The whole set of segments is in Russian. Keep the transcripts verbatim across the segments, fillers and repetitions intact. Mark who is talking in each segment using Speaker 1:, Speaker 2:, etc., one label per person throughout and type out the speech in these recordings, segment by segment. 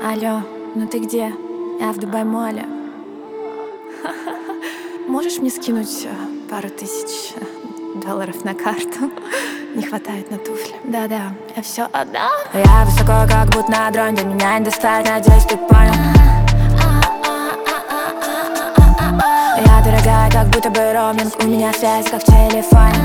Speaker 1: Алло, ну ты где? Я в Дубай-моле. Можешь мне скинуть пару тысяч долларов на карту? Не хватает на туфли. Да-да, я все отдам. Я высоко, как будто на дрон, до меня не достать, надеюсь, ты понял. Я дорогая, как будто бы роуминг, у меня связь, как в телефоне.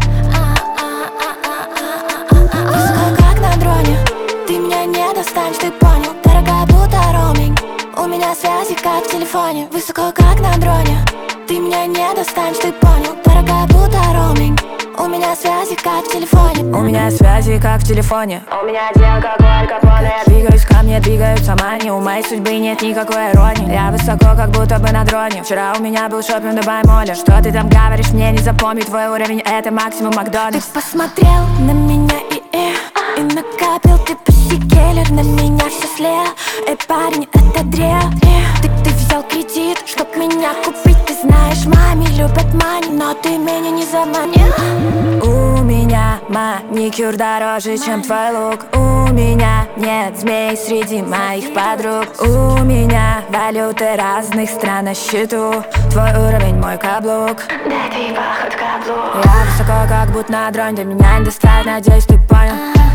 Speaker 1: Высоко, как на дроне, ты меня не достанешь, ты понял. Дорогая, будто роуминг, у меня связи, как в телефоне. Высоко, как на дроне, ты меня не достанешь, ты понял. Дорогая, будто роуминг, у меня связи, как в телефоне. У меня связи, как в телефоне. У меня дел, как у Аль Капоне. Я двигаюсь ко мне, двигаются мани. У моей судьбы нет никакой иронии. Я высоко, как будто бы на дроне. Вчера у меня был шопинг в Дубай-моле. Что ты там говоришь, мне не запомнить. Твой уровень — это максимум Макдональдс. Ты посмотрел на меня и э, и накапил ты почти келлер. На меня все слева. Эй, парень, это дрел. Ты, ты взял кредит, чтоб меня купить. Ты знаешь, маме любят мани, но ты меня не заманил. У меня маникюр дороже, чем твой лук. У меня нет змей среди моих подруг. У меня валюты разных стран на счету. Твой уровень — мой каблук. Дай ты поход каблук. Я высоко, как будто на дроне, до меня не достать, надеюсь, ты понял.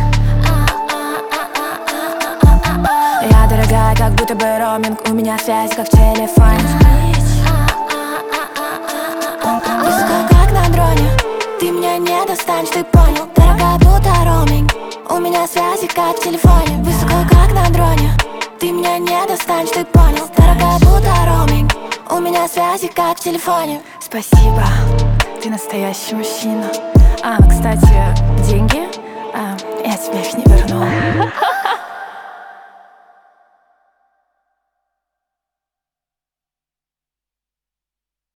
Speaker 1: Я дорогая, как будто бы роуминг, у меня связь, как в телефоне. Высоко, как на дроне, ты меня не достанешь, ты понял. Дорогая, будто роуминг, у меня связи, как в телефоне. Высоко, как на дроне, ты меня не достанешь, ты понял. Дорогая, будто роуминг, у меня связи, как в телефоне. Спасибо, ты настоящий мужчина. А, кстати, деньги, а, я тебе их не верну.